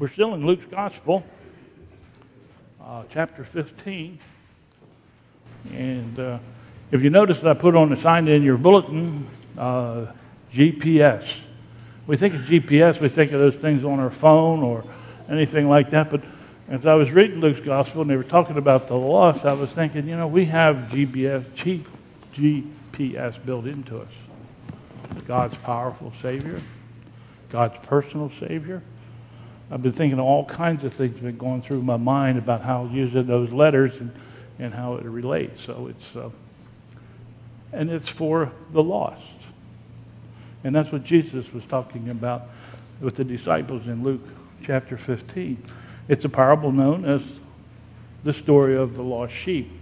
We're still in Luke's Gospel, chapter 15. And if you notice that I put on the sign in your bulletin, GPS. We think of GPS, we think of those things on our phone or anything like that. But as I was reading Luke's Gospel and they were talking about the lost, I was thinking, we have GPS built into us. God's powerful Savior, God's personal Savior. I've been thinking of all kinds of things been going through my mind about how using those letters and how it relates. So it's for the lost. And that's what Jesus was talking about with the disciples in Luke chapter 15. It's a parable known as the story of the lost sheep.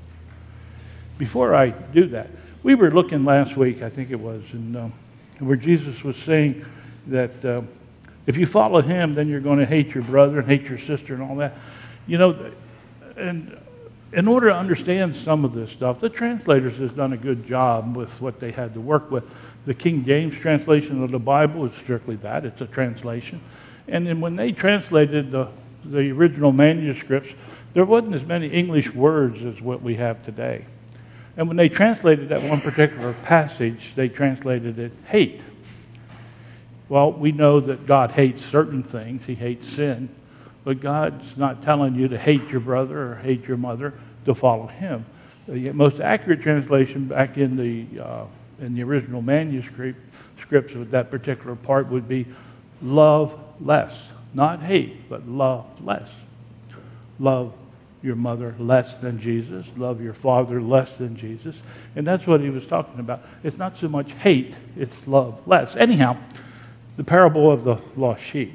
Before I do that, we were looking last week, I think it was, where Jesus was saying that if you follow him, then you're going to hate your brother and hate your sister and all that. And in order to understand some of this stuff, the translators has done a good job with what they had to work with. The King James translation of the Bible is strictly that. It's a translation. And then when they translated the original manuscripts, there wasn't as many English words as what we have today. And when they translated that one particular passage, they translated it hate. Well, we know that God hates certain things. He hates sin. But God's not telling you to hate your brother or hate your mother to follow him. The most accurate translation back in the original manuscripts of that particular part would be love less. Not hate, but love less. Love your mother less than Jesus. Love your father less than Jesus. And that's what he was talking about. It's not so much hate, it's love less. Anyhow, the parable of the lost sheep.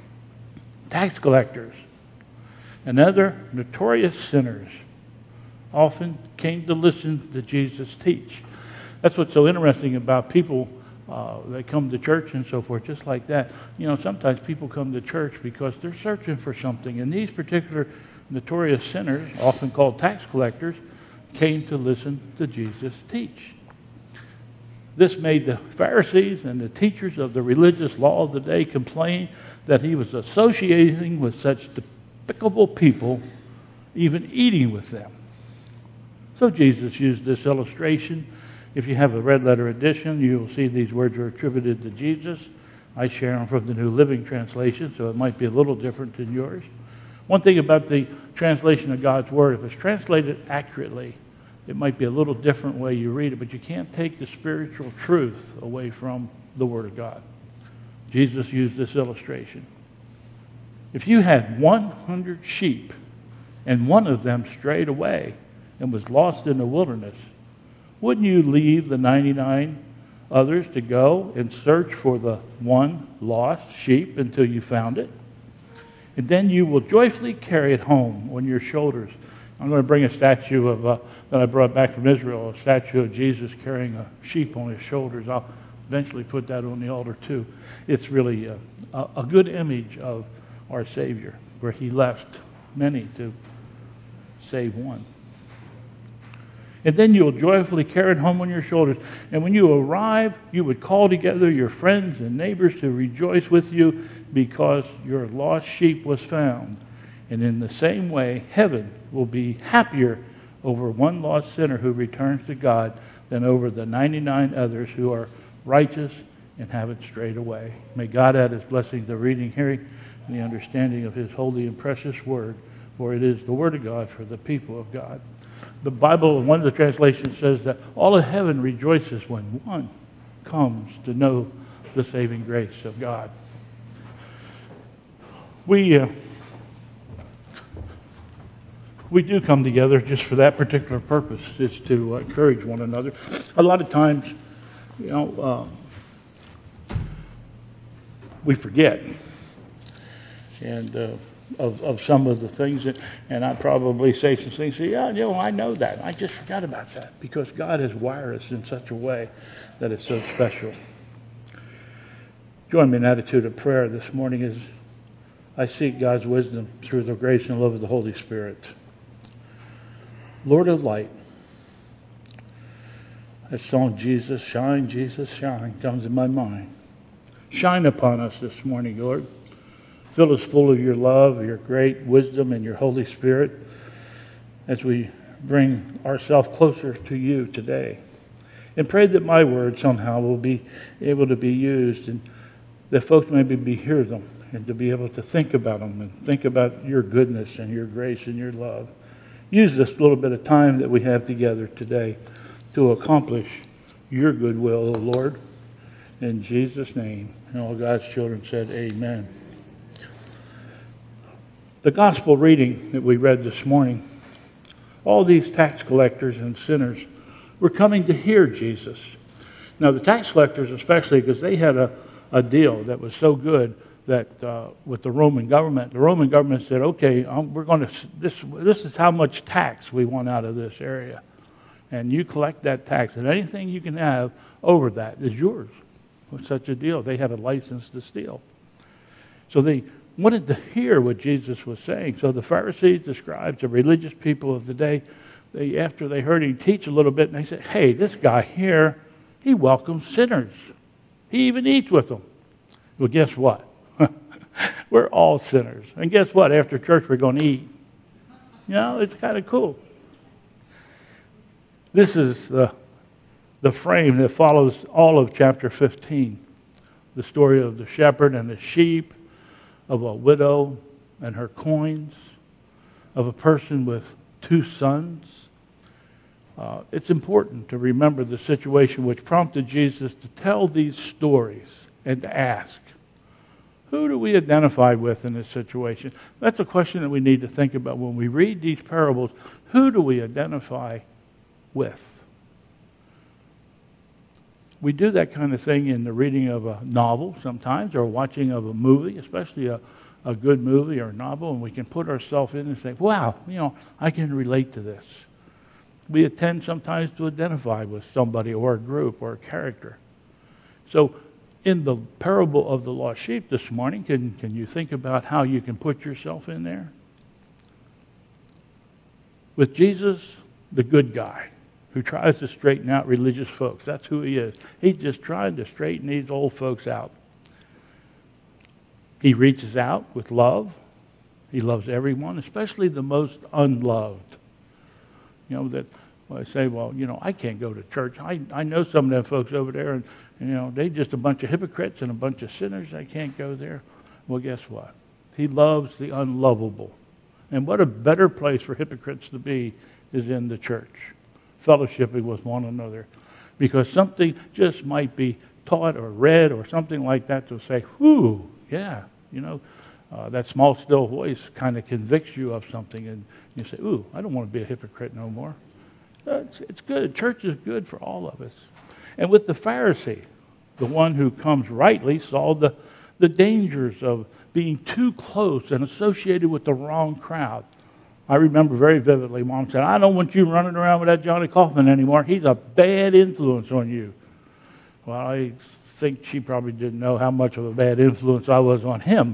Tax collectors and other notorious sinners often came to listen to Jesus teach. That's what's so interesting about people that come to church and so forth, just like that. Sometimes people come to church because they're searching for something. And these particular notorious sinners, often called tax collectors, came to listen to Jesus teach. This made the Pharisees and the teachers of the religious law of the day complain that he was associating with such despicable people, even eating with them. So Jesus used this illustration. If you have a red letter edition, you will see these words are attributed to Jesus. I share them from the New Living Translation, so it might be a little different than yours. One thing about the translation of God's Word, if it's translated accurately, it might be a little different way you read it, but you can't take the spiritual truth away from the Word of God. Jesus used this illustration. If you had 100 sheep and one of them strayed away and was lost in the wilderness, wouldn't you leave the 99 others to go and search for the one lost sheep until you found it? And then you will joyfully carry it home on your shoulders. I'm going to bring a statue of that I brought back from Israel, a statue of Jesus carrying a sheep on his shoulders. I'll eventually put that on the altar too. It's really a good image of our Savior, where he left many to save one. And then you will joyfully carry it home on your shoulders. And when you arrive, you would call together your friends and neighbors to rejoice with you because your lost sheep was found. And in the same way, heaven will be happier over one lost sinner who returns to God than over the 99 others who are righteous and haven't strayed away. May God add his blessing to the reading, hearing, and the understanding of his holy and precious word, for it is the word of God for the people of God. The Bible, one of the translations says that all of heaven rejoices when one comes to know the saving grace of God. We do come together just for that particular purpose, is to encourage one another. A lot of times, we forget and of some of the things, and I probably say some things. Say, I know that. I just forgot about that because God has wired us in such a way that it's so special. Join me in an attitude of prayer this morning as I seek God's wisdom through the grace and love of the Holy Spirit. Lord of light, that song, Jesus, shine, comes in my mind. Shine upon us this morning, Lord. Fill us full of your love, your great wisdom, and your Holy Spirit as we bring ourselves closer to you today. And pray that my words somehow will be able to be used and that folks maybe hear them and to be able to think about them and think about your goodness and your grace and your love. Use this little bit of time that we have together today to accomplish your good will, O Lord. In Jesus' name, and all God's children said, amen. The gospel reading that we read this morning, all these tax collectors and sinners were coming to hear Jesus. Now, the tax collectors especially, because they had a deal that was so good that with the Roman government said, okay, we're going to, this is how much tax we want out of this area. And you collect that tax, and anything you can have over that is yours. With such a deal, they had a license to steal. So they wanted to hear what Jesus was saying. So the Pharisees, the scribes, the religious people of the day, after they heard him teach a little bit, and they said, hey, this guy here, he welcomes sinners. He even eats with them. Well, guess what? We're all sinners. And guess what? After church, we're going to eat. You know, it's kind of cool. This is the frame that follows all of chapter 15. The story of the shepherd and the sheep, of a widow and her coins, of a person with 2 sons. It's important to remember the situation which prompted Jesus to tell these stories and to ask, who do we identify with in this situation? That's a question that we need to think about when we read these parables. Who do we identify with? We do that kind of thing in the reading of a novel sometimes, or watching of a movie, especially a good movie or a novel, and we can put ourselves in and say, wow, I can relate to this. We tend sometimes to identify with somebody or a group or a character. So in the parable of the lost sheep this morning, can you think about how you can put yourself in there? With Jesus, the good guy, who tries to straighten out religious folks. That's who he is. He's just trying to straighten these old folks out. He reaches out with love. He loves everyone, especially the most unloved. That I say, well, I can't go to church. I know some of them folks over there, and they just a bunch of hypocrites and a bunch of sinners. I can't go there. Well, guess what? He loves the unlovable. And what a better place for hypocrites to be is in the church, fellowshipping with one another. Because something just might be taught or read or something like that to say, whew, yeah, that small, still voice kind of convicts you of something. And you say, ooh, I don't want to be a hypocrite no more. It's good. Church is good for all of us. And with the Pharisee, the one who comes rightly, saw the dangers of being too close and associated with the wrong crowd. I remember very vividly, Mom said, I don't want you running around with that Johnny Kaufman anymore. He's a bad influence on you. Well, I think she probably didn't know how much of a bad influence I was on him.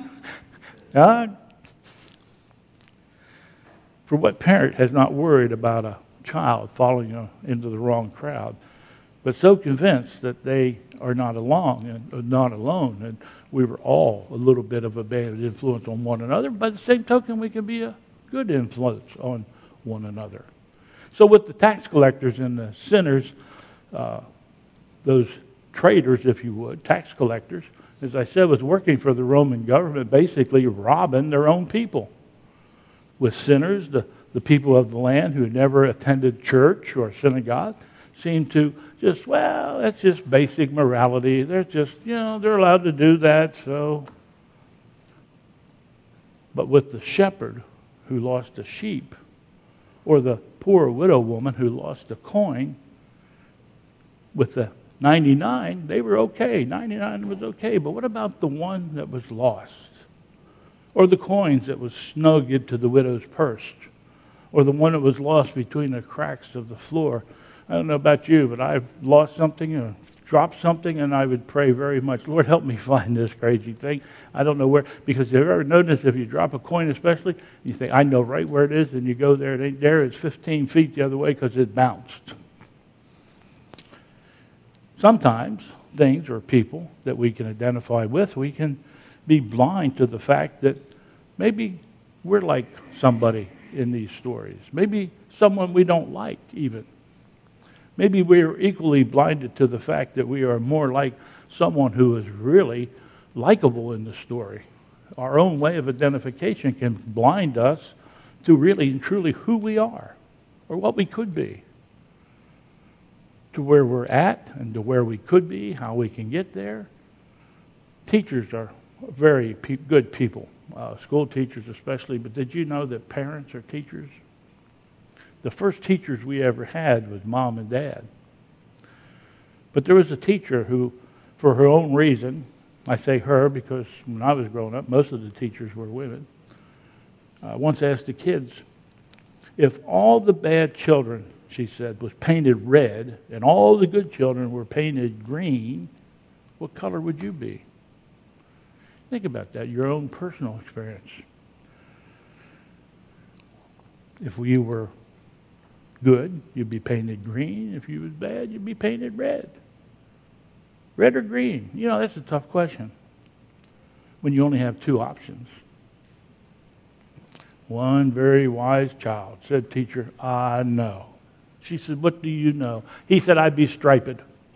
For what parent has not worried about a child falling into the wrong crowd, but so convinced that they are not alone, and we were all a little bit of a bad influence on one another. By the same token, we can be a good influence on one another. So with the tax collectors and the sinners, those traitors, if you would, tax collectors, as I said, was working for the Roman government, basically robbing their own people. With sinners, the people of the land who never attended church or synagogue, seemed to just, well, that's just basic morality. They're just, they're allowed to do that, so. But with the shepherd who lost a sheep, or the poor widow woman who lost a coin, with the 99, they were okay. 99 was okay. But what about the one that was lost? Or the coins that was snug into the widow's purse? Or the one that was lost between the cracks of the floor? I don't know about you, but I've lost something or dropped something, and I would pray very much, Lord, help me find this crazy thing. I don't know where, because have you ever noticed if you drop a coin especially, you think, I know right where it is, and you go there, it ain't there, it's 15 feet the other way because it bounced. Sometimes things or people that we can identify with, we can be blind to the fact that maybe we're like somebody in these stories. Maybe someone we don't like even. Maybe we're equally blinded to the fact that we are more like someone who is really likable in the story. Our own way of identification can blind us to really and truly who we are or what we could be, to where we're at and to where we could be, how we can get there. Teachers are very good people, school teachers especially, but did you know that parents are teachers? The first teachers we ever had was Mom and Dad. But there was a teacher who, for her own reason, I say her because when I was growing up, most of the teachers were women, once asked the kids, if all the bad children, she said, was painted red and all the good children were painted green, what color would you be? Think about that, your own personal experience. If you were good, you'd be painted green. If you was bad, you'd be painted red. Red or green? You know, that's a tough question when you only have two options. One very wise child said, teacher, I know. She said, what do you know? He said, I'd be striped.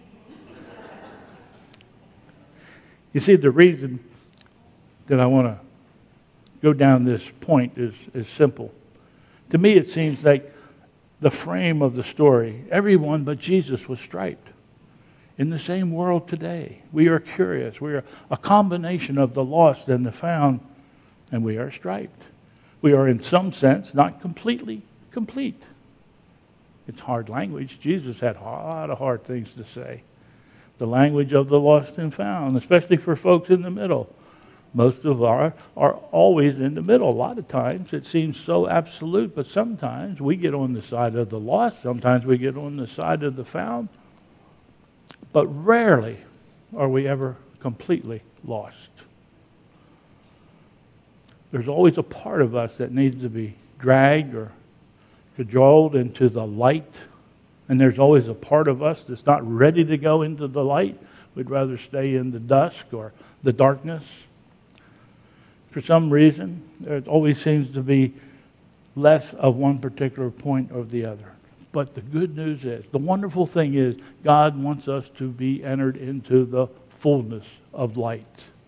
You see, the reason that I want to go down this point is simple. To me, it seems like the frame of the story, everyone but Jesus was striped. In the same world today, we are curious. We are a combination of the lost and the found, and we are striped. We are, in some sense, not completely complete. It's hard language. Jesus had a lot of hard things to say. The language of the lost and found, especially for folks in the middle. Most of our are always in the middle. A lot of times it seems so absolute, but sometimes we get on the side of the lost. Sometimes we get on the side of the found. But rarely are we ever completely lost. There's always a part of us that needs to be dragged or cajoled into the light. And there's always a part of us that's not ready to go into the light. We'd rather stay in the dusk or the darkness. For some reason, there always seems to be less of one particular point or the other. But the good news is, the wonderful thing is, God wants us to be entered into the fullness of light.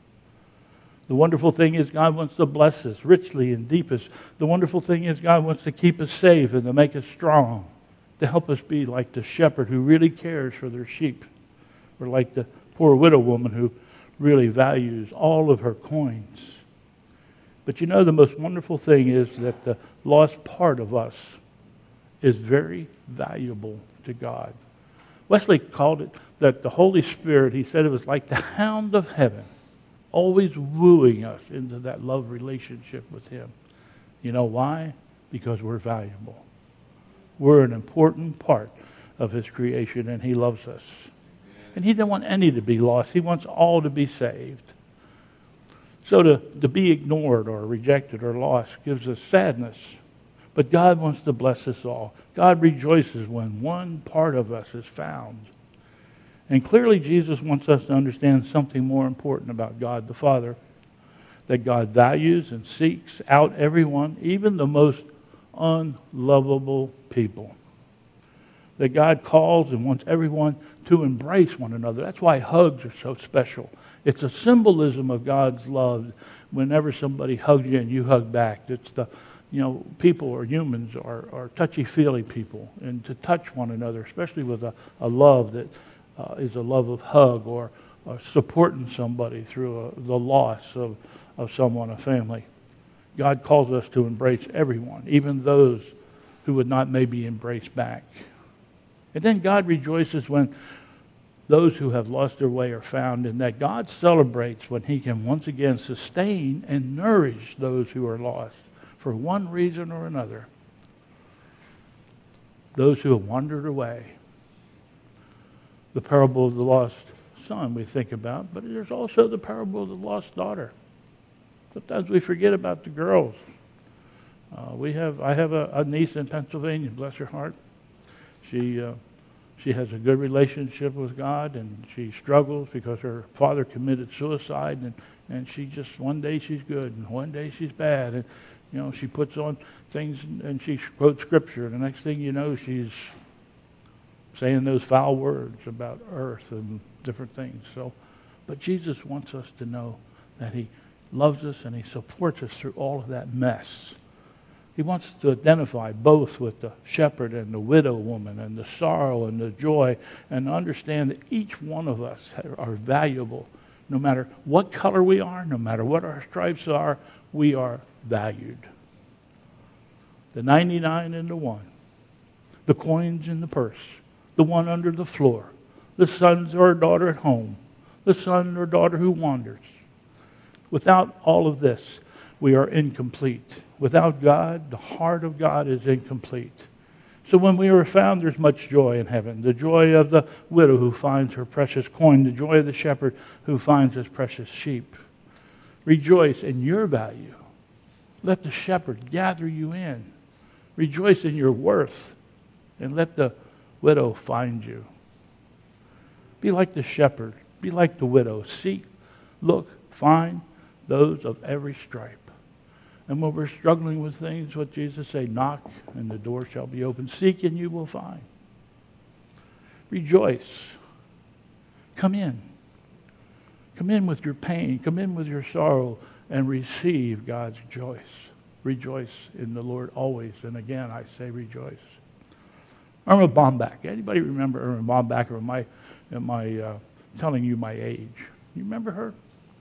The wonderful thing is, God wants to bless us richly and deepest. The wonderful thing is, God wants to keep us safe and to make us strong, to help us be like the shepherd who really cares for their sheep, or like the poor widow woman who really values all of her coins. But you know, the most wonderful thing is that the lost part of us is very valuable to God. Wesley called it that the Holy Spirit, he said it was like the hound of heaven, always wooing us into that love relationship with him. You know why? Because we're valuable. We're an important part of his creation, and he loves us. And he doesn't want any to be lost. He wants all to be saved. So to be ignored or rejected or lost gives us sadness. But God wants to bless us all. God rejoices when one part of us is found. And clearly Jesus wants us to understand something more important about God the Father. That God values and seeks out everyone, even the most unlovable people. That God calls and wants everyone to embrace one another. That's why hugs are so special. It's a symbolism of God's love. Whenever somebody hugs you and you hug back, it's the, people or humans are touchy-feely people. And to touch one another, especially with a love that is a love of hug or supporting somebody through the loss of someone, a family. God calls us to embrace everyone, even those who would not maybe embrace back. And then God rejoices when those who have lost their way are found, and that God celebrates when he can once again sustain and nourish those who are lost for one reason or another. Those who have wandered away. The parable of the lost son we think about, but there's also the parable of the lost daughter. Sometimes we forget about the girls. I have a niece in Pennsylvania, bless her heart. She She has a good relationship with God, and she struggles because her father committed suicide, and she just, one day she's good, and one day she's bad. And, you know, she puts on things, and she quotes Scripture, and the next thing you know, she's saying those foul words about earth and different things. So, but Jesus wants us to know that He loves us and He supports us through all of that mess. He wants to identify both with the shepherd and the widow woman and the sorrow and the joy, and understand that each one of us are valuable. No matter what color we are, no matter what our stripes are, we are valued. The 99 and the 1, the coins in the purse, the one under the floor, the son or daughter at home, the son or daughter who wanders. Without all of this, we are incomplete. Without God, the heart of God is incomplete. So when we are found, there's much joy in heaven. The joy of the widow who finds her precious coin. The joy of the shepherd who finds his precious sheep. Rejoice in your value. Let the shepherd gather you in. Rejoice in your worth. And let the widow find you. Be like the shepherd. Be like the widow. Seek, look, find those of every stripe. And when we're struggling with things, what Jesus said, knock and the door shall be opened. Seek and you will find. Rejoice. Come in. Come in with your pain. Come in with your sorrow and receive God's joy. Rejoice in the Lord always. And again, I say rejoice. Irma Bombeck. Anybody remember Irma Bombeck, or am I telling you my age? You remember her?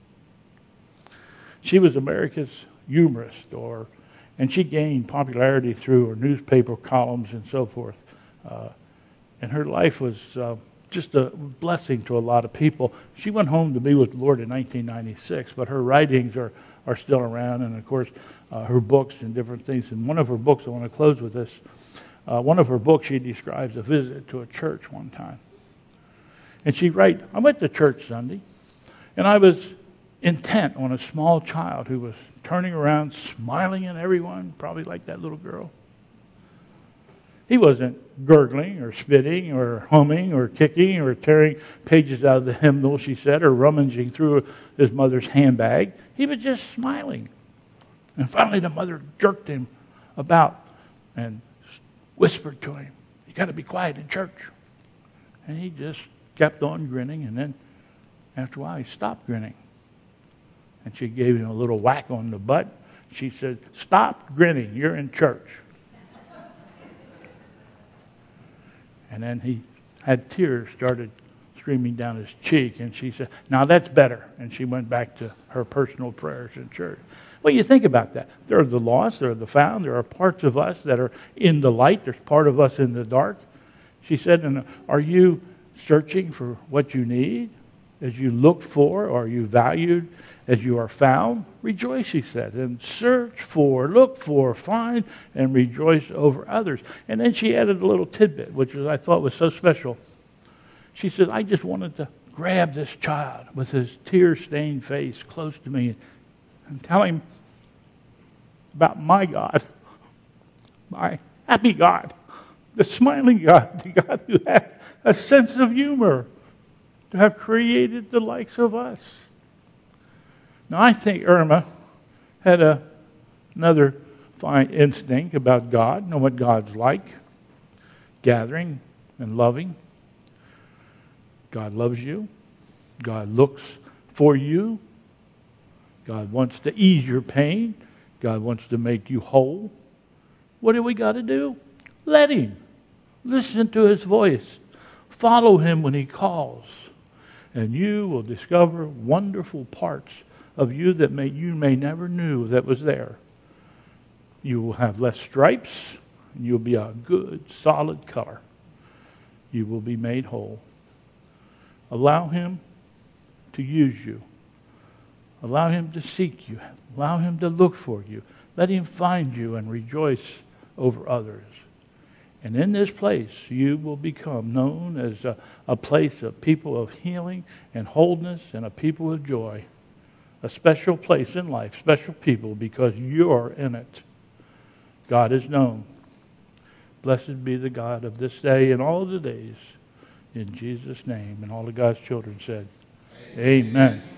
She was America's humorist, and she gained popularity through her newspaper columns and so forth. And her life was just a blessing to a lot of people. She went home to be with the Lord in 1996, but her writings are still around, and of course her books and different things. And one of her books, I want to close with this, one of her books, she describes a visit to a church one time. And she writes, I went to church Sunday, and I was intent on a small child who was turning around, smiling at everyone, probably like that little girl. He wasn't gurgling or spitting or humming or kicking or tearing pages out of the hymnal, she said, or rummaging through his mother's handbag. He was just smiling. And finally the mother jerked him about and whispered to him, you got to be quiet in church. And he just kept on grinning, and then after a while he stopped grinning. And she gave him a little whack on the butt. She said, stop grinning, you're in church. And then he had tears started streaming down his cheek, and she said, now that's better. And she went back to her personal prayers in church. Well, you think about that. There are the lost, there are the found, there are parts of us that are in the light, there's part of us in the dark. She said, and are you searching for what you need? As you look for, are you valued as you are found? Rejoice, she said, and search for, look for, find, and rejoice over others. And then she added a little tidbit, which I thought was so special. She said, I just wanted to grab this child with his tear-stained face close to me and tell him about my God, my happy God, the smiling God, the God who had a sense of humor, to have created the likes of us. Now, I think Irma had another fine instinct about God, know what God's like, gathering and loving. God loves you. God looks for you. God wants to ease your pain. God wants to make you whole. What do we got to do? Let Him. Listen to His voice. Follow Him when He calls. And you will discover wonderful parts of you that you may never knew that was there. You will have less stripes, and you'll be a good, solid color. You will be made whole. Allow Him to use you. Allow Him to seek you. Allow Him to look for you. Let Him find you and rejoice over others. And in this place, you will become known as a place of people of healing and wholeness and a people of joy. A special place in life, special people, because you're in it. God is known. Blessed be the God of this day and all the days. in Jesus' name. And all of God's children said, Amen.